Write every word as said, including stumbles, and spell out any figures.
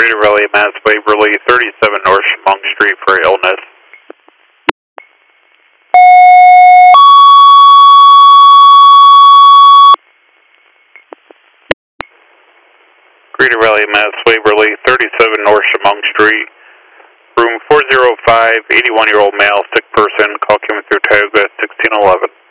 Greater Raleigh, Mass. Waverly, thirty-seven North Chemung Street for illness. Greater Raleigh, Mass. Waverly, thirty-seven North Chemung Street. Room four oh five, eighty-one-year-old male, sick person. Call came through Tioga sixteen eleven.